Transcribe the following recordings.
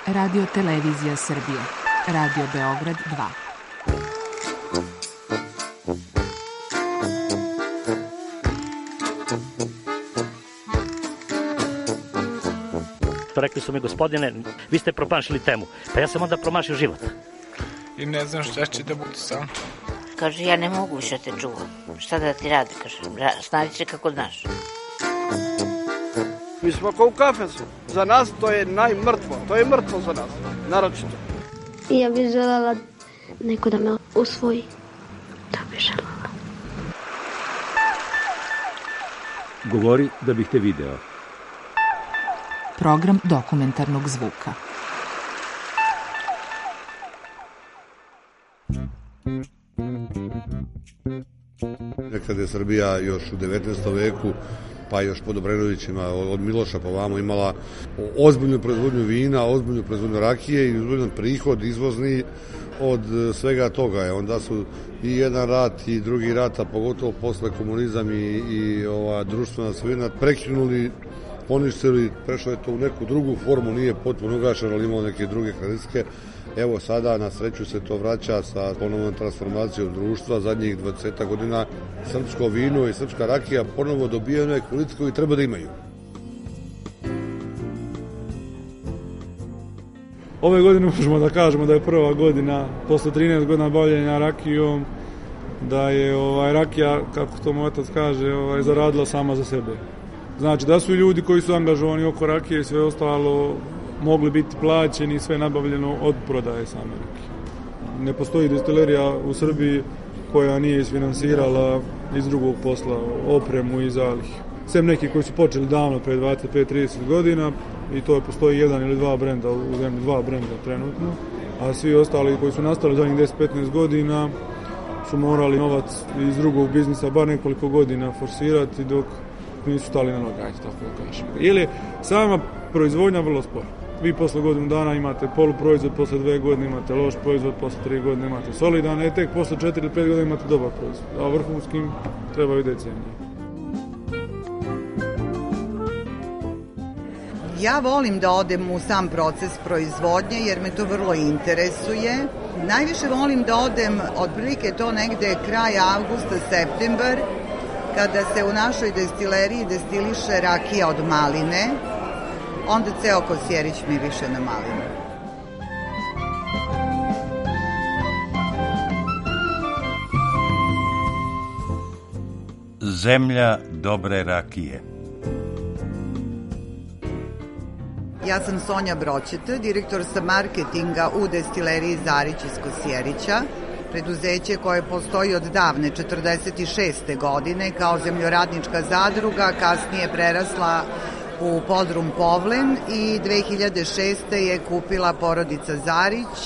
Radio Televizija Srbije. Radio Beograd 2. Rekli su mi, gospodine, vi ste promašili temu. Pa ja sam onda promašio život. I ne znam šta će da bude sam. Kaže, ja ne mogu više te čuvam. Šta da ti radi, kaže, snađi se kako znaš. Mi smo kao u kafesu. Za nas to je najmrtvo. To je mrtvo za nas, naročito. Ja bih želela neko da me usvoji. To bih želela. Govori da bih te video. Program dokumentarnog zvuka. Nekada je Srbija još u 19. veku, pa još pod Obrenovićima, od Miloša pa vamo, imala ozbiljnu proizvodnju vina, ozbiljnu proizvodnju rakije i ozbiljan prihod izvozni od svega toga. Onda su i jedan rat i drugi rat, a pogotovo posle komunizam i društvena svojina prekinuli, poništili, prešlo je to u neku drugu formu, nije potpuno ugašeno, ali imao neke druge karakteristike. Evo sada na sreću se to vraća sa ponovnom transformacijom društva. Zadnjih 20 godina srpsko vino i srpska rakija ponovo dobijaju onaj kvalitet koji treba da imaju. Ove godine možemo da kažemo da je prva godina, posle 13 godina bavljenja rakijom, da je rakija, kako to moj otac kaže, zaradila sama za sebe. Znači da su ljudi koji su angažovani oko rakije i sve ostalo mogli biti plaćeni, sve nabavljeno od prodaje same rakije. Ne postoji destilerija u Srbiji koja nije isfinansirala iz drugog posla opremu i zalih. Sem neki koji su počeli davno, pre 25-30 godina, i to postoji jedan ili dva brenda u zemlji, dva brenda trenutno, a svi ostali koji su nastali zadnjih 10-15 godina su morali novac iz drugog biznisa bar nekoliko godina forsirati dok nisu stali na noge, tako da kažem. Ili sama proizvodnja vrlo spora. Vi posle godinu dana imate poluproizvod, posle 2 godine imate loš proizvod, posle 3 godine imate solidan, a tek posle 4 ili 5 godina imate dobar proizvod. A vrhunskim trebaju decenije. Ja volim da odem u sam proces proizvodnje jer me to vrlo interesuje. Najviše volim da odem otprilike to negde kraj avgusta, septembar, kada se u našoj destileriji destiliše rakija od maline, onda ceo Kosjerić miriše na malinu. Zemlja dobre rakije. Ja sam Sonja Broćeta, direktor sa marketinga u destileriji Zarić iz Kosjerića, preduzeće koje postoji od davne 46. godine kao zemljoradnička zadruga, kasnije prerasla u podrum Povlen i 2006. je kupila porodica Zarić,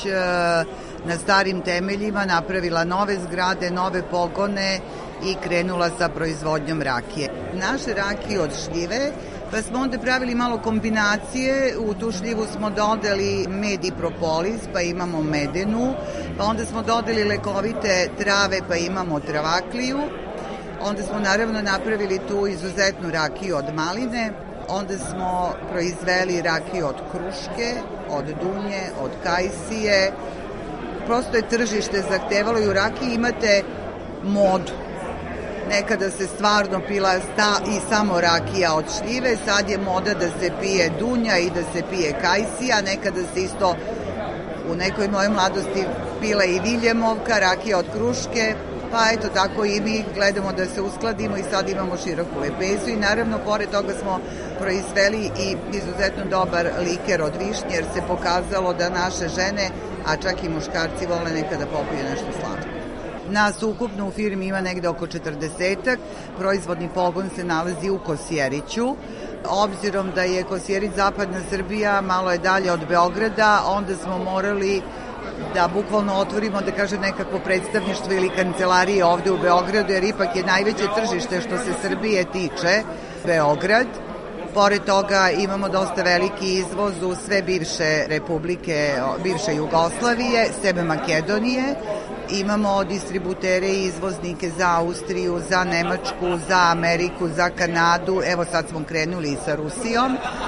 na starim temeljima napravila nove zgrade, nove pogone i krenula sa proizvodnjom rakije. Naše rakije od šljive, pa smo onda pravili malo kombinacije, u tu šljivu smo dodali med i propolis, pa imamo medenu, pa onda smo dodali lekovite trave, pa imamo travakliju, onda smo naravno napravili tu izuzetnu rakiju od maline, onda smo proizveli rakiju od kruške, od dunje, od kajsije, prosto je tržište zahtevalo i u rakiji imate modu. Nekada se stvarno pila i samo rakija od šljive, sad je moda da se pije dunja i da se pije kajsija, nekada se isto u nekoj mojoj mladosti pila i viljemovka, rakija od kruške, pa eto tako i mi gledamo da se uskladimo i sad imamo široku lepezu i naravno pored toga smo proizveli i izuzetno dobar liker od višnje jer se pokazalo da naše žene, a čak i muškarci vole nekada popiju nešto slatko. Nas ukupno u firmi ima negde oko 40-ak, proizvodni pogon se nalazi u Kosjeriću. Obzirom da je Kosjerić zapadna Srbija, malo je dalje od Beograda, onda smo morali da bukvalno otvorimo, da kažem, nekako predstavništvo ili kancelarije ovde u Beogradu, jer ipak je najveće tržište što se Srbije tiče Beograd. Pored toga imamo dosta veliki izvoz u sve bivše republike, bivše Jugoslavije, sebe Makedonije. Imamo distributere i izvoznike za Austriju, za Nemačku, za Ameriku, za Kanadu. Evo sad smo krenuli i sa Rusijom.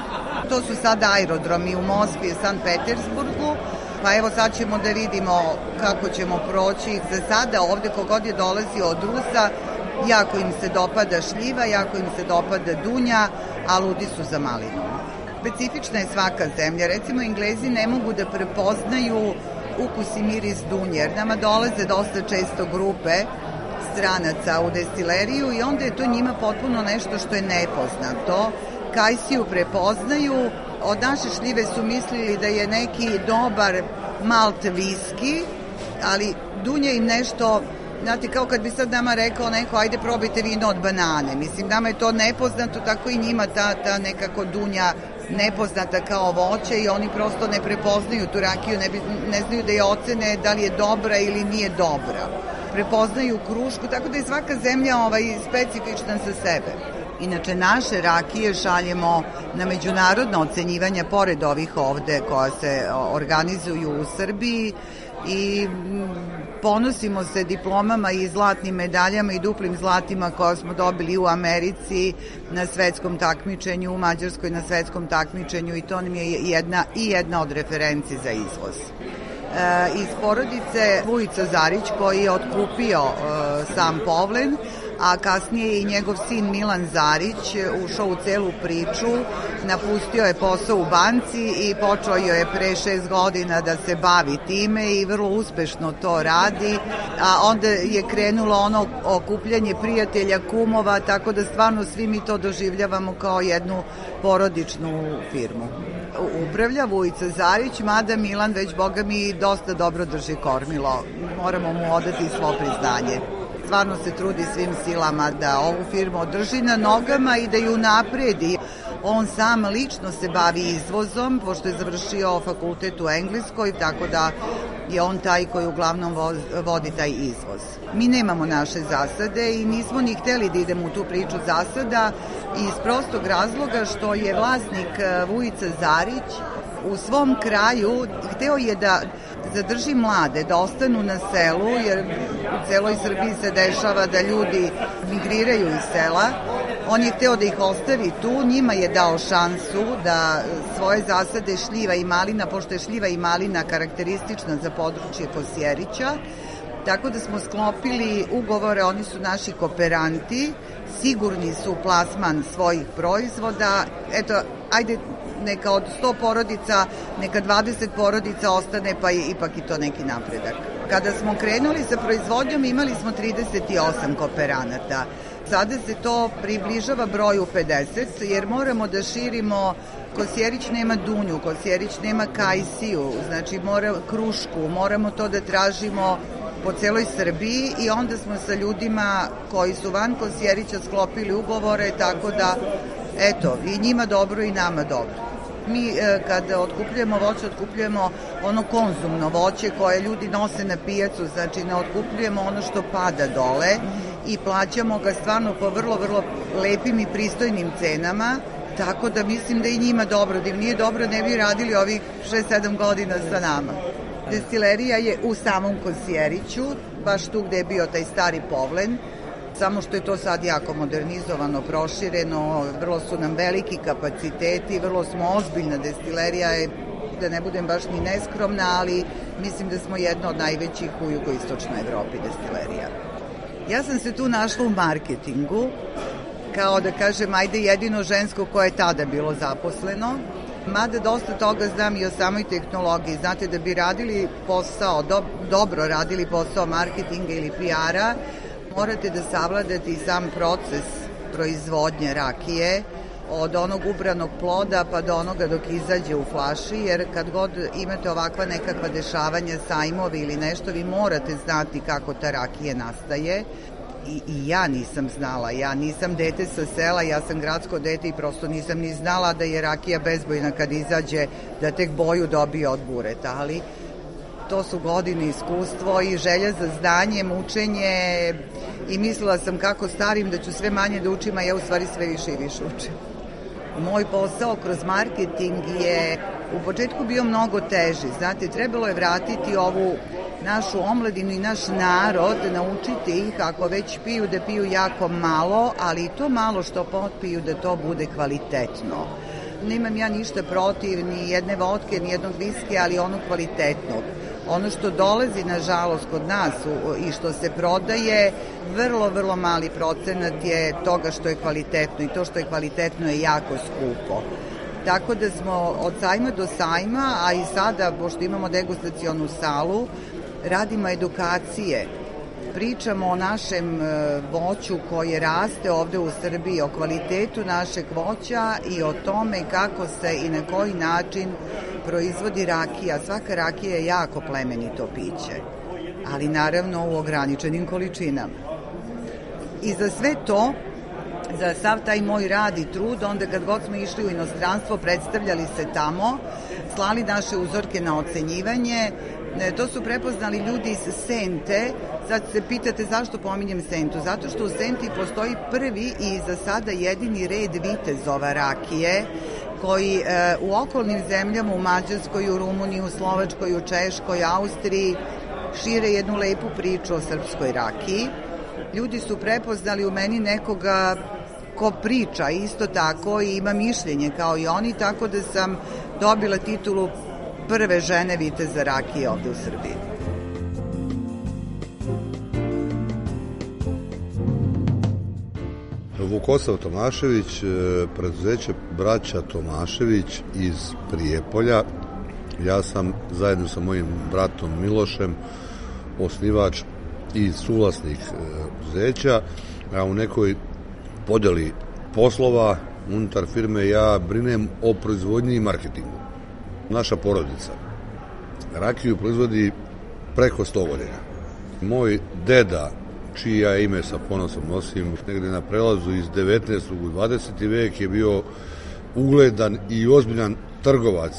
To su sad aerodromi u Moskvi i Sankt Petersburgu, pa evo sad ćemo da vidimo kako ćemo proći. Za sada ovde kogod je dolazio od Rusa, jako im se dopada šljiva, jako im se dopada dunja, a ludi su za malinu. Specifična je svaka zemlja. Recimo, Englezi ne mogu da prepoznaju ukus i miris dunje, jer nama dolaze dosta često grupe stranaca u destileriju i onda je to njima potpuno nešto što je nepoznato. Kajsiju prepoznaju, od naše šljive su mislili da je neki dobar malt viski, ali dunje im nešto, znate, kao kad bi sad nama rekao neko, ajde probajte vino od banane. Mislim, nama je to nepoznato, tako i njima ta nekako dunja nepoznata kao voće i oni prosto ne prepoznaju tu rakiju, ne znaju da je ocene da li je dobra ili nije dobra. Prepoznaju krušku, tako da je svaka zemlja specifična za sebe. Inače, naše rakije šaljemo na međunarodno ocenjivanje, pored ovih ovde koja se organizuju u Srbiji, i ponosimo se diplomama i zlatnim medaljama i duplim zlatima koje smo dobili u Americi na svetskom takmičenju, u Mađarskoj na svetskom takmičenju, i to nam je jedna od referenci za izvoz. Iz porodice Vujica Zarić, koji je otkupio sam Povlen, a kasnije je i njegov sin Milan Zarić ušao u celu priču, napustio je posao u banci i počeo je pre 6 godina da se bavi time i vrlo uspešno to radi, a onda je krenulo ono okupljanje prijatelja, kumova, tako da stvarno svi mi to doživljavamo kao jednu porodičnu firmu. Upravlja Vujica Zarić, mada Milan već, boga mi, dosta dobro drži kormilo. Moramo mu odati svo priznanje. Stvarno se trudi svim silama da ovu firmu održi na nogama i da ju napredi. On sam lično se bavi izvozom, pošto je završio fakultet u Engleskoj, tako da je on taj koji uglavnom vodi taj izvoz. Mi nemamo naše zasade i nismo ni hteli da idemo u tu priču zasada, iz prostog razloga što je vlasnik Vujica Zarić u svom kraju hteo je da zadrži mlade, da ostanu na selu, jer u celoj Srbiji se dešava da ljudi migriraju iz sela. On je hteo da ih ostavi tu, njima je dao šansu da svoje zasade šljiva i malina, pošto je šljiva i malina karakteristična za područje Kosjerića, tako da smo sklopili ugovore, oni su naši kooperanti, sigurni su plasman svojih proizvoda. Eto, ajde, neka od 100 porodica, neka 20 porodica ostane, pa je ipak i to neki napredak. Kada smo krenuli sa proizvodnjom, imali smo 38 kooperanata. Sada se to približava broju 50, jer moramo da širimo. Kosjerić nema dunju, Kosjerić nema kajsiju, znači mora krušku, moramo to da tražimo po celoj Srbiji i onda smo sa ljudima koji su van Kosjerića sklopili ugovore, tako da, eto, i njima dobro i nama dobro. Mi kada otkupljujemo voće, otkupljujemo ono konzumno voće koje ljudi nose na pijacu, znači ne otkupljujemo ono što pada dole i plaćamo ga stvarno po vrlo, vrlo lepim i pristojnim cenama, tako da mislim da i njima dobro, da im nije dobro ne bi radili ovih 6-7 godina sa nama. Destilerija je u samom Kosjeriću, baš tu gde je bio taj stari Povlen, samo što je to sad jako modernizovano, prošireno, vrlo su nam veliki kapaciteti, vrlo smo ozbiljna destilerija, da ne budem baš ni neskromna, ali mislim da smo jedna od najvećih u jugoistočnoj Evropi destilerija. Ja sam se tu našla u marketingu, kao da kažem, ajde jedino žensko koje je tada bilo zaposleno, mada dosta toga znam i o samoj tehnologiji. Znate, da bi radili posao, dobro radili posao marketinga ili PR-a, morate da savladate i sam proces proizvodnje rakije, od onog ubranog ploda pa do onoga dok izađe u flaši, jer kad god imate ovakva nekakva dešavanja, sajmovi ili nešto, vi morate znati kako ta rakija nastaje. I ja nisam znala, ja nisam dete sa sela, ja sam gradsko dete i prosto nisam ni znala da je rakija bezbojna kad izađe, da tek boju dobije od bureta, ali to su godine iskustvo i želja za znanjem, učenje, i mislila sam kako starim da ću sve manje da učim, a ja u stvari sve više i više učim. Moj posao kroz marketing je u početku bio mnogo teži. Znate, trebalo je vratiti ovu našu omladinu i naš narod, naučiti ih, ako već piju, da piju jako malo, ali i to malo što popiju da to bude kvalitetno. nemam ja ništa protiv ni jedne vodke, ni jednog viskija, ali ono kvalitetnog. Ono što dolazi, nažalost, kod nas i što se prodaje, vrlo, vrlo mali procenat je toga što je kvalitetno i to što je kvalitetno je jako skupo. Tako da smo od sajma do sajma, a i sada, pošto imamo degustacionu salu, radimo edukacije. Pričamo o našem voću koje raste ovde u Srbiji, o kvalitetu našeg voća i o tome kako se i na koji način proizvodi rakija. Svaka rakija je jako plemenito piće, ali naravno u ograničenim količinama. I za sve to, za sav taj moj rad i trud, onda kad god smo išli u inostranstvo, predstavljali se tamo, slali naše uzorke na ocenjivanje, to su prepoznali ljudi iz Sente. Sad se pitate zašto pominjem Sentu. Zato što u Senti postoji prvi i za sada jedini red vitezova rakije koji u okolnim zemljama, u Mađarskoj, u Rumuniji, u Slovačkoj, u Češkoj, Austriji šire jednu lepu priču o srpskoj rakiji. Ljudi su prepoznali u meni nekoga ko priča isto tako i ima mišljenje kao i oni, tako da sam dobila titulu prve žene viteza rakije ovde u Srbiji. Vukosav Tomašević, preduzeće braća Tomašević iz Prijepolja. Ja sam zajedno sa mojim bratom Milošem osnivač i suvlasnik preduzeća, a u nekoj podeli poslova unutar firme ja brinem o proizvodnji i marketingu. Naša porodica rakiju proizvodi preko 100 godina. Moj deda, čija ime sa ponosom nosim, negde na prelazu iz 19. u 20. vek je bio ugledan i ozbiljan trgovac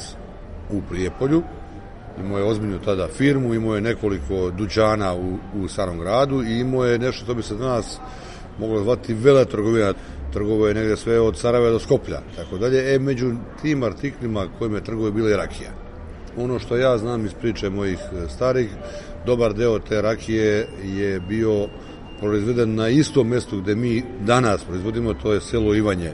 u Prijepolju. Imao je ozbiljnu tada firmu, imao je nekoliko dućana u Starom gradu i imao je nešto što bi se danas moglo zvati veletrgovina. Trgovo je negde sve od Sarajeva do Skoplja, tako dalje. Među tim artiklima kojima je trgovo je bila i rakija. Ono što ja znam iz priče mojih starih, dobar deo te rakije je bio proizveden na istom mestu gde mi danas proizvodimo, to je selo Ivanje,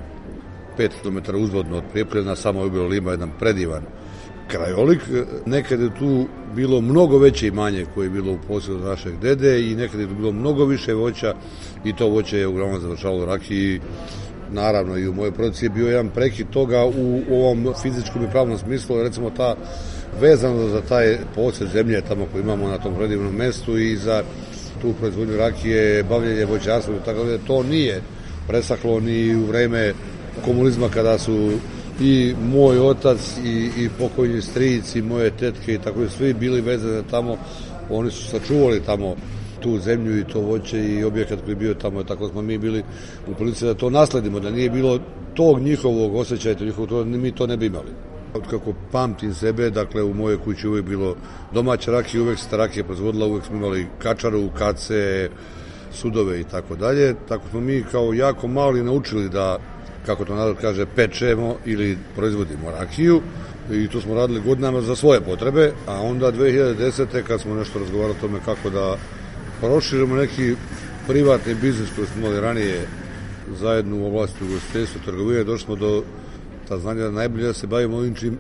5 km uzvodno od Prijepolja, na samoj obali ima jedan predivan krajolik. Nekad je tu bilo mnogo veće imanje koje je bilo u posjedu našeg dede i nekad je tu bilo mnogo više voća i to voće je uglavnom završavalo rakiji. Naravno i u mojoj porodici je bio jedan prekid toga u ovom fizičkom i pravnom smislu, recimo ta vezano za taj posjed zemlje tamo koji imamo na tom predivnom mestu i za tu proizvodnju rakije, bavljenje voćarstvom, tako da to nije presahlo ni u vreme komunizma kada su i moj otac i pokojni stric i moje tetke i tako je svi bili vezani tamo, oni su sačuvali tamo tu zemlju i to voće i objekat koji je bio tamo, tako smo mi bili u prilici da to nasledimo, da nije bilo tog njihovog osjećaja, mi to ne bi imali. Kako pamtim sebe, dakle u mojoj kući uvijek bilo domaća rakija, uvijek se ta rakija proizvodila, uvijek smo imali kačaru, kace, sudove i tako dalje, tako smo mi kao jako mali naučili da, kako to narod kaže, pečemo ili proizvodimo rakiju i to smo radili godinama za svoje potrebe, a onda 2010. kad smo nešto razgovarali o tome kako da proširimo neki privatni biznis koji smo imali ranije zajedno u oblasti ugostiteljstva, trgovine, došli smo do ta znanja da najbolje da se bavimo ovim čim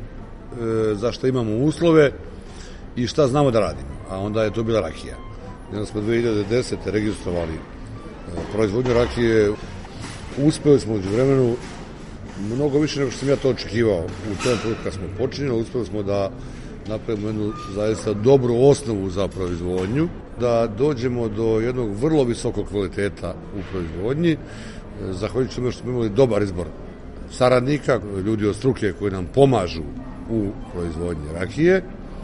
za što imamo uslove i šta znamo da radimo, a onda je to bila rakija. Onda smo 2010. registrovali proizvodnju rakije. Uspeli smo u vremenu mnogo više nego što sam ja to očekivao. U tom trenutku kad smo počinjeli, uspeli smo da napravimo jednu zaista dobru osnovu za proizvodnju, da dođemo do jednog vrlo visokog kvaliteta u proizvodnji, zahvaljujući tome što smo imali dobar izbor saradnika, ljudi od struke koji nam pomažu u proizvodnji rakije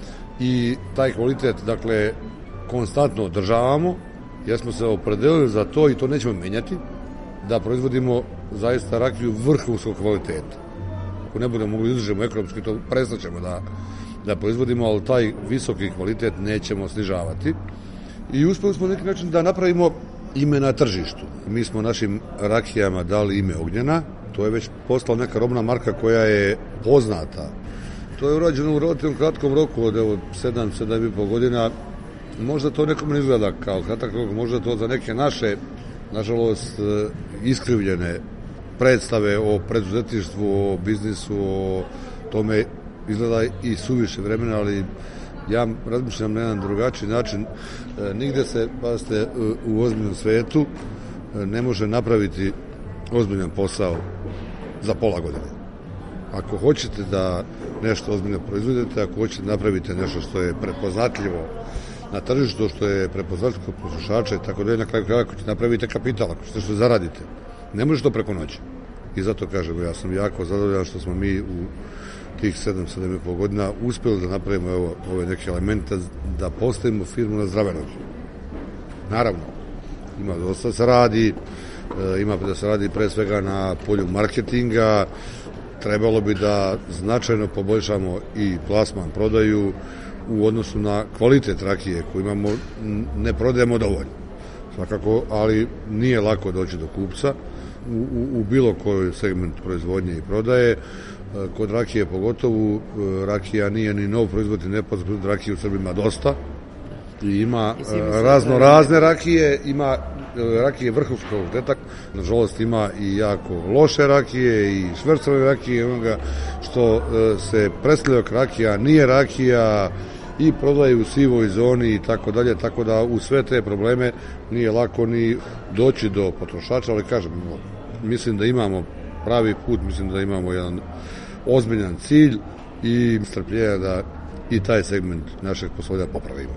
i taj kvalitet, dakle, konstantno održavamo, jer smo se opredelili za to i to nećemo menjati, da proizvodimo zaista rakiju vrhunskog kvaliteta. Ako ne budemo mogli izdržati ekonomski, to prestaćemo da proizvodimo, ali taj visoki kvalitet nećemo snižavati. I uspeli smo na neki način da napravimo ime na tržištu. Mi smo našim rakijama dali ime Ognjena, to je već postala neka robna marka koja je poznata. To je urađeno u relativnom kratkom roku od 7,5 godina. Možda to nekom ne izgleda kao kratak rok, možda to za neke naše, nažalost, iskrivljene predstave o preduzetništvu, o biznisu, o tome izgleda i suviše vremena, ali ja razmišljam na jedan drugačiji način. Nigde se, pazite, u ozbiljnom svetu ne može napraviti ozbiljan posao za pola godine. Ako hoćete da nešto ozbiljno proizvodite, ako hoćete napravite nešto što je prepoznatljivo na tržištu, što je prepoznatljivo kod potrošača i tako da je na kraju kraja ako ćete napravite kapital, ako ćete što zaradite. Ne može to preko noći. I zato kažemo, ja sam jako zadovoljan što smo mi u tih 7,5 godina uspjeli da napravimo ove neke elemente, da postavimo firmu na zdrave noge. Naravno, ima dosta da se radi, ima da se radi pre svega na polju marketinga, trebalo bi da značajno poboljšamo i plasman, prodaju u odnosu na kvalitet rakije koju imamo, ne prodajemo dovoljno. Svakako, ali nije lako doći do kupca u bilo kojoj segment proizvodnje i prodaje. Kod rakije pogotovo, rakija nije ni nov proizvod, ne poznat, rakije u Srbiji ima dosta i ima razne rakije, ima rakije vrhunskog kvaliteta, nažalost ima i jako loše rakije i švercove rakije, onoga što se predstavlja kao rakija, nije rakija i prodaje u sivoj zoni i tako dalje, tako da u sve te probleme nije lako ni doći do potrošača, ali kažem, mislim da imamo pravi put, mislim da imamo jedan ozbiljan cilj i strpljenja da i taj segment našeg poslovanja popravimo.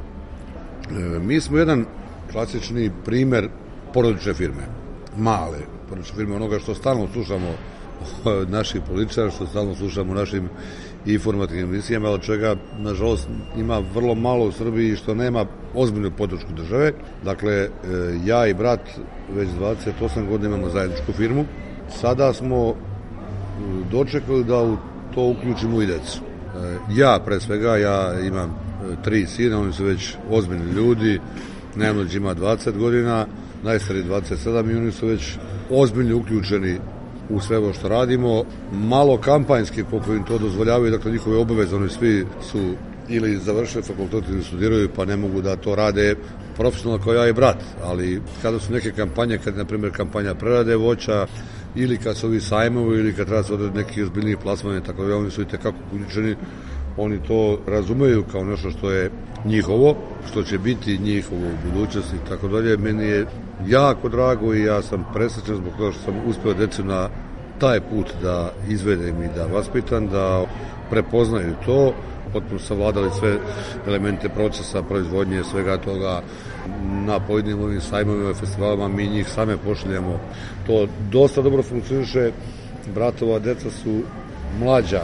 Mi smo jedan klasični primer porodične firme, male porodične firme, onoga što stalno slušamo od naših političara, što stalno slušamo našim informativnim emisijama, od čega, nažalost, ima vrlo malo u Srbiji što nema ozbiljnu podršku države. Dakle, ja i brat već 28 godina imamo zajedničku firmu. Sada smo dočekali da u to uključimo i decu. Ja, pre svega, ja imam 3 sina, oni su već ozbiljni ljudi, najmlađi ima 20 godina, najstariji 27 i oni su već ozbiljno uključeni u sve ovo što radimo, malo kampanjski koliko im to dozvoljavaju, dakle njihove obaveze, oni svi su ili završili fakultet ili studiraju pa ne mogu da to rade profesionalno kao ja i brat, ali kada su neke kampanje, kad je na primjer kampanja prerade voća ili kad su ovi sajmovi ili kad treba se odredi neki ozbiljniji plasman, tako da oni su i tekako uključeni, oni to razumeju kao nešto što je njihovo, što će biti njihovo u budućnosti i tako dalje. Meni je jako drago i ja sam presrećan zbog toga što sam uspio decu na taj put da izvedem i da vaspitam, da prepoznaju to, potpuno savladali sve elemente procesa, proizvodnje, svega toga na pojedinim ovim sajmovima i festivalima, mi njih same pošaljemo. To dosta dobro funkcioniše, bratova deca su mlađa,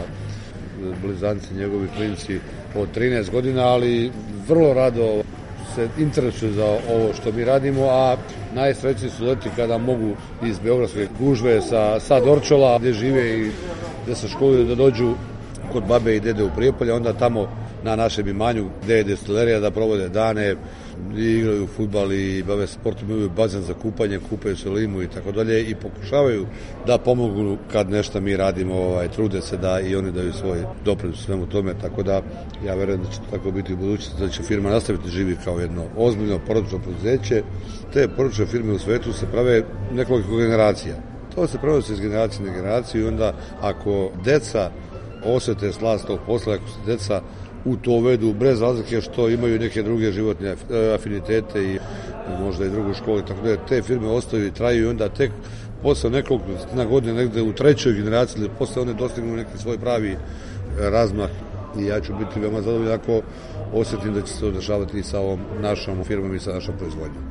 blizanci, njegovi klinci od 13 godina, ali vrlo rado se interesuju za ovo što mi radimo, a najsrećniji su leti kada mogu iz beogradske gužve sa Dorčola, gde žive i gde se školuju, da dođu kod babe i dede u Prijepolje, onda tamo na našem imanju gde je destilerija da provode dane i igraju fudbal i bave sportom, imaju bazen za kupanje, kupaju se limu i tako dalje i pokušavaju da pomogu kad nešto mi radimo, trude se da i oni daju svoj doprinos svemu tome, tako da ja verujem da će to tako biti u budućnosti, da će firma nastaviti živi kao jedno ozbiljno porodično preduzeće. Te porodične firme u svetu se prave nekoliko generacija. To se prenosi iz generacije na generaciju i onda ako deca osjete slast tog posla, ako se deca u to uvedu bez razlike što imaju neke druge životne afinitete i možda i drugu školu, tako da te firme ostaju i traju i onda tek posle nekoliko godina negde u trećoj generaciji ili posle one dostignu neki svoj pravi razmah i ja ću biti veoma zadovoljan ako osjetim da će se održavati i sa ovom našom firmom i sa našom proizvodnjom.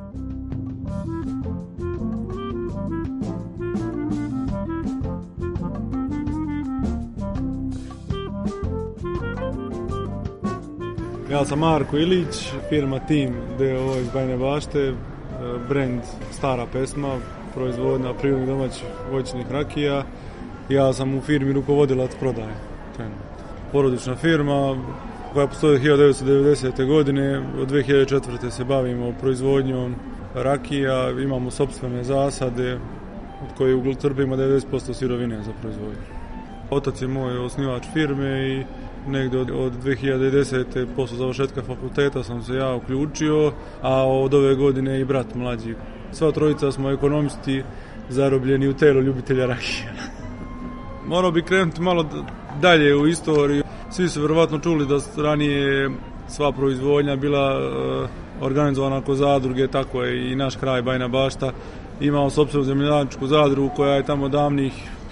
Ja sam Marko Ilić, firma Tim d.o.o. iz Bajine Bašte, brend Stara pesma, proizvodnja prirodnih domaćih voćnih rakija. Ja sam u firmi rukovodilac prodaje. Porodična firma koja postoji od 1990. godine, od 2004. se bavimo proizvodnjom rakija, imamo sopstvene zasade od koje crpimo 90% sirovine za proizvodnju. Otac je moj osnivač firme i negde od 2010. posle završetka fakulteta sam se ja uključio, a od ove godine i brat mlađi. Sva trojica smo ekonomisti, zarobljeni u telo ljubitelja rakije. Morao bi krenuti malo dalje u istoriju. Svi su vjerovatno čuli da ranije sva proizvodnja bila organizovana oko zadruge, tako je i naš kraj Bajina Bašta imao sopstvenu zemljoradničku zadrugu koja je tamo davnih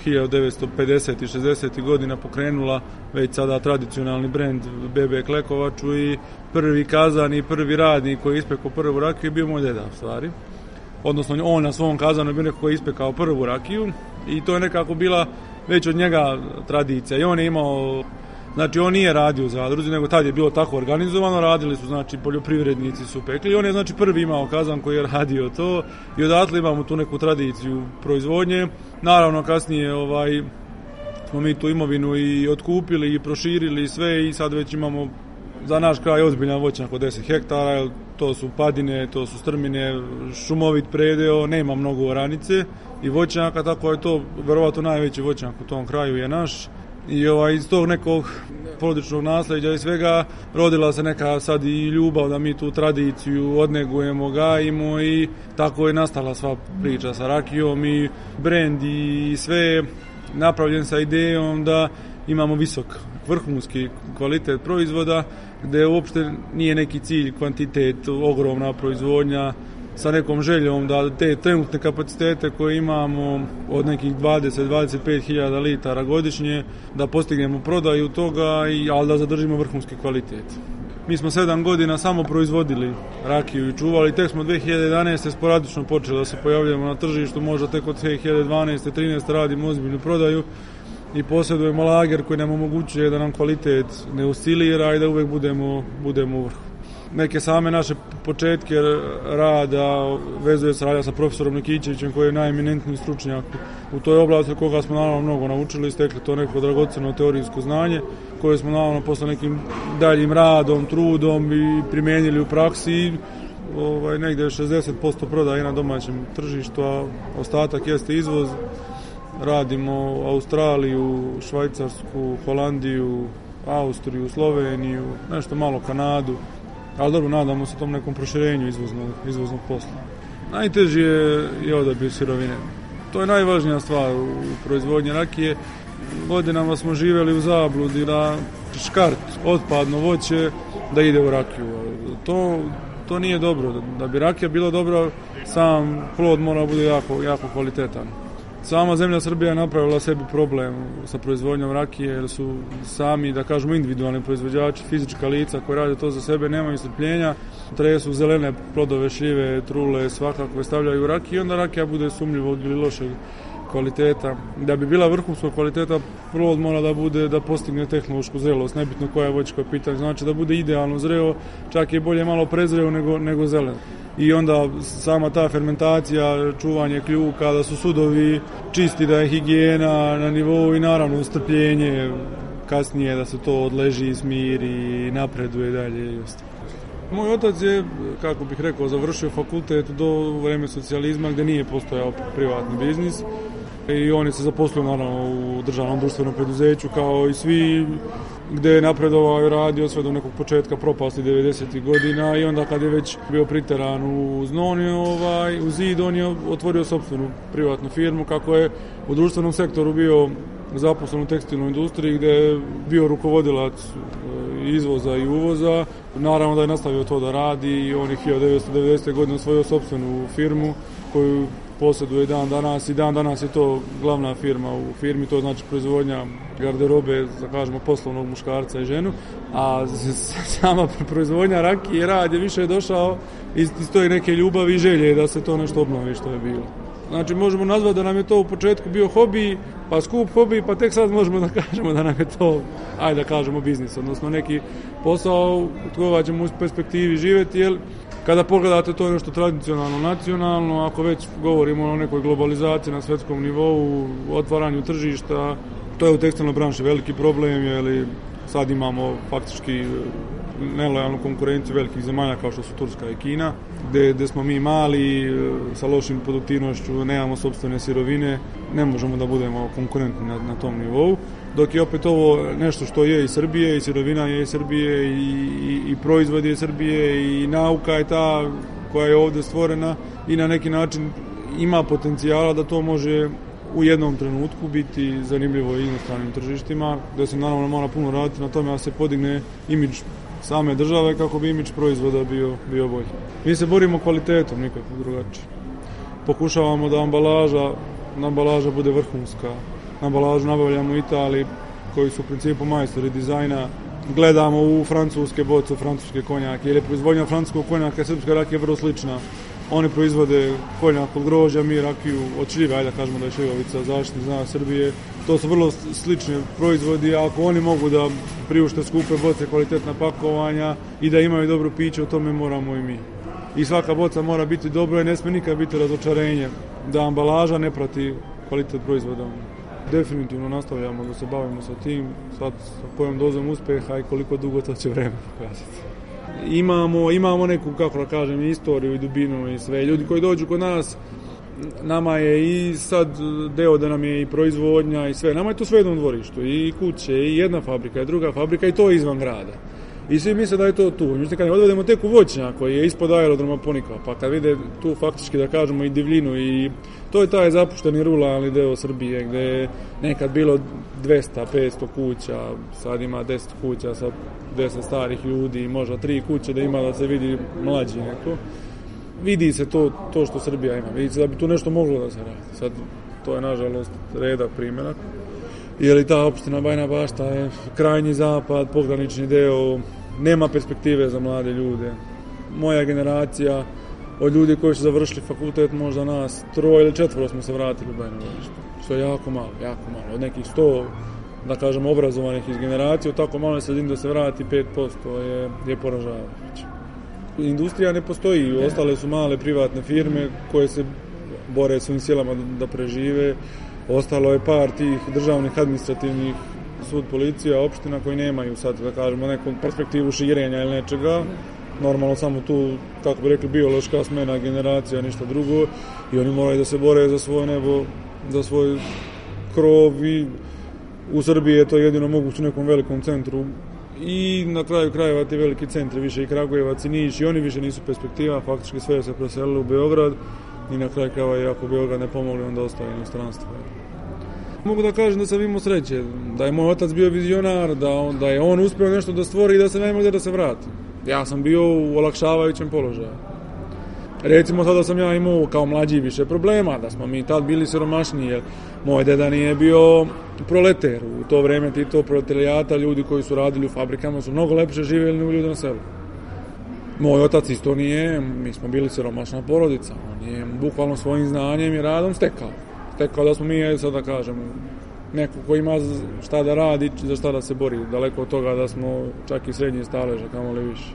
1950. i 60. godina pokrenula već sada tradicionalni brend BB Klekovaču i prvi kazan i prvi radnik koji je ispekao prvu rakiju je bio moj deda u stvari. Odnosno on na svom kazanu je bio neko koji je ispekao prvu rakiju i to je nekako bila već od njega tradicija i on je imao, znači on nije radio u zadruzi, nego tad je bilo tako organizovano, radili su, znači poljoprivrednici su pekli i on je znači prvi imao kazan koji je radio to i odatle imamo tu neku tradiciju proizvodnje. Naravno kasnije smo mi tu imovinu i otkupili i proširili i sve i sad već imamo za naš kraj ozbiljan voćnjak od 10 hektara, to su padine, to su strmine, šumovit predeo, nema mnogo oranice i voćnjaka, tako je to verovatno najveći voćnjak u tom kraju je naš. I iz tog nekog porodičnog nasljeđa i svega rodila se neka sad i ljubav da mi tu tradiciju odnegujemo, gajimo i tako je nastala sva priča sa rakijom i brend i sve napravljen sa idejom da imamo visok vrhunski kvalitet proizvoda gde uopšte nije neki cilj kvantitet, ogromna proizvodnja sa nekom željom da te trenutne kapacitete koje imamo od nekih 20-25 hiljada litara godišnje da postignemo prodaju toga, ali da zadržimo vrhunski kvalitet. Mi smo 7 godina samo proizvodili rakiju i čuvali, tek smo 2011. sporadično počeli da se pojavljamo na tržištu, možda tek od 2012. 13. radimo ozbiljnu prodaju i posjedujemo lager koji nam omogućuje da nam kvalitet ne oscilira i da uvek budemo u vrhu. Neke same naše početke rada vezuje se sa profesorom Nikićevićem koji je najeminentniji stručnjak u toj oblasti od koga smo naravno mnogo naučili i stekli to neko dragoceno teorijsko znanje koje smo naravno posle nekim daljim radom, trudom i primijenili u praksi. Negdje 60% prodaje na domaćem tržištu, a ostatak jeste izvoz. Radimo Australiju, Švajcarsku, Holandiju, Austriju, Sloveniju, nešto malo Kanadu. Ali dobro, nadamo se tom nekom proširenju izvoznog posla. Najteži je odabir sirovine. To je najvažnija stvar u proizvodnji rakije. Godinama smo živjeli u zabludi da škart, otpadno voće, da ide u rakiju. To nije dobro. Da bi rakija bila dobra, sam plod mora bude jako kvalitetan. Sama zemlja Srbija je napravila sebi problem sa proizvodnjom rakije jer su sami, da kažemo, individualni proizvođači, fizička lica koji rade to za sebe, nemaju strpljenja, tresu zelene plodove, šljive, trule, svakako stavljaju u rakiju i onda rakija bude sumnjivog ili lošeg kvaliteta. Da bi bila vrhunskog kvaliteta, plod mora da postigne tehnološku zrelost, nebitno koja je voćka pitanja, znači da bude idealno zreo, čak je bolje malo prezreo nego zelen. I onda sama ta fermentacija, čuvanje kljuka, da su sudovi čisti, da je higijena na nivou i naravno strpljenje kasnije da se to odleži, smiri, napreduje dalje i ostalo. Moj otac je, kako bih rekao, završio fakultet do vreme socijalizma gdje nije postojao privatni biznis i on je se zaposlio naravno u državnom društvenom preduzeću kao i svi gdje je napredovao i radio sve do nekog početka propasti 90. godina i onda kad je već bio priteran u u zid, on je otvorio sopstvenu privatnu firmu kako je u društvenom sektoru bio zaposlen u tekstilnoj industriji gdje je bio rukovodilac izvoza i uvoza. Naravno da je nastavio to da radi i on je 1990. godine osvojio sopstvenu firmu koju posjeduje dan danas i dan danas je to glavna firma u firmi, to znači proizvodnja garderobe za kažemo poslovnog muškarca i ženu, a sama proizvodnja rakije i rad je više došao iz toj neke ljubavi i želje da se to nešto obnovi što je bilo. Znači možemo nazvati da nam je to u početku bio hobi, pa skup hobi, pa tek sad možemo da kažemo da nam je to, ajde da kažemo biznis, odnosno neki posao od koga ćemo u perspektivi živjeti, jer kada pogledate to je nešto tradicionalno, nacionalno, ako već govorimo o nekoj globalizaciji na svjetskom nivou, otvaranju tržišta, to je u tekstilnoj branši veliki problem, jer sad imamo faktički nelojalnu konkurenciju velikih zemalja kao što su Turska i Kina, gdje smo mi mali, sa lošim produktivnošću, nemamo sopstvene sirovine, ne možemo da budemo konkurentni na tom nivou, dok je opet ovo nešto što je iz Srbije, i sirovina je iz Srbije, i proizvod je iz Srbije, i nauka je ta koja je ovdje stvorena i na neki način ima potencijala da to može u jednom trenutku biti zanimljivo i inostranim tržištima, da se naravno mora puno raditi na tome da se podigne imidž same države kako bi imidž proizvoda bio bolji. Mi se borimo kvalitetom, nikako drugačije. Pokušavamo da ambalaža bude vrhunska. Ambalažu nabavljamo u Italiji, koji su u principu majstori dizajna. Gledamo u francuske boce, u francuske konjake, jer je proizvodnja francuskog konjaka i srpska rakija vrlo slična. Oni proizvode konjak od grožđa, mi rakiju od šljive, ajde da kažemo da je šljivovica zaštitni znak Srbije. To su vrlo slični proizvodi, a ako oni mogu da priušte skupe boce, kvalitetna pakovanja i da imaju dobro piće, o tome moramo i mi. I svaka boca mora biti dobra i ne smije nikad biti razočarenje da ambalaža ne prati kvalitet proizvoda. Definitivno nastavljamo da se bavimo sa tim, sad sa kojom dozom uspeha i koliko dugo to će vreme pokazati. Imamo neku, kako da kažem, istoriju i dubinu i sve. Ljudi koji dođu kod nas, nama je i sad deo da nam je i proizvodnja i sve. Nama je to sve jednom dvorištu, i kuće, i jedna fabrika, i druga fabrika, i to je izvan grada. I svi misle da je to tu. Međutim, kad odvedemo tek u voćnjak koji je ispod aerodroma Ponikva, pa kad vide tu faktički, da kažemo, i divljinu, i to je taj zapušteni ruralni deo Srbije gde je nekad bilo 200-500 kuća, sad ima 10 kuća sa 10 starih ljudi, možda 3 kuće da ima da se vidi mlađi neko. Vidi se to što Srbija ima, vidi se da bi tu nešto moglo da se radi. Sad, to je nažalost redak primjerak. Jer i ta opština Bajina Bašta je krajnji zapad, pogranični deo, nema perspektive za mlade ljude. Moja generacija, od ljudi koji su završili fakultet, možda nas 3 ili 4 smo se vratili u Bajinu Baštu. Što je jako malo. Od nekih 100, da kažem, obrazovanih iz generacije, od tako malo sredin da se vrati 5% je poražavajuće. Industrija ne postoji, ostale su male privatne firme koje se bore svojim silama da prežive. Ostalo je par tih državnih administrativnih, sud, policija, opština koji nemaju sad, da kažemo, neku perspektivu širenja ili nečega. Normalno samo tu, kako bi rekli, biološka smena generacija, ništa drugo. I oni moraju da se bore za svoje nebo, za svoj krov, i u Srbiji je to jedino moguće u nekom velikom centru. I na kraju krajeva ti veliki centri, više i Kragujevac i Niš, i oni više nisu perspektiva, faktički sve se preselilo u Beograd. I na kraju krajeva, ako Beograd ne pomogne, onda ostaje inostranstvo. Mogu da kažem da sam imao sreće, da je moj otac bio vizionar, da je on uspio nešto da stvori i da se ne može da se vrati. Ja sam bio u olakšavajućem položaju. Recimo sada sam ja imao kao mlađi više problema, da smo mi tad bili siromašniji, jer moj deda nije bio proleter. U to vreme Tito proletarijata, ljudi koji su radili u fabrikama su mnogo lepše živjeli nego ljudi na selu. Moj otac isto nije, mi smo bili siromašna porodica, on je bukvalno svojim znanjem i radom stekao da smo mi, sad da kažem, neko ko ima šta da radi, za šta da se bori, daleko od toga da smo čak i srednje staleže, kamoli više.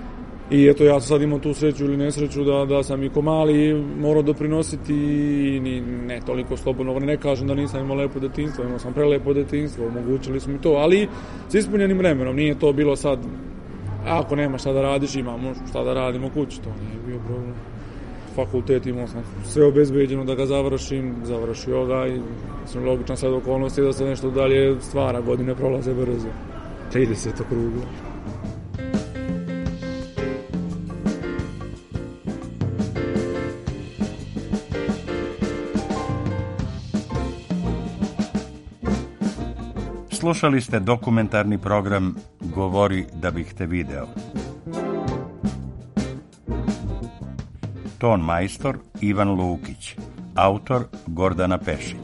I eto, ja sam sad imao tu sreću ili nesreću da sam i ko mali morao doprinositi, i ne toliko slobodno, ne kažem da nisam imao lepo detinjstvo, imao sam prelepo detinjstvo, omogućili su mi to, ali s ispunjenim vremenom, nije to bilo sad, ako nema šta da radiš, imamo šta da radimo kući, to nije bio problem. Fakultet imao sam sve obezbeđeno da ga završio ga, i logično sad okolnosti da se nešto dalje stvara, godine prolaze brzo. 30 krugla. Slušali ste dokumentarni program Govori da bih te video. Ton majstor Ivan Lukić, autor Gordana Pešić.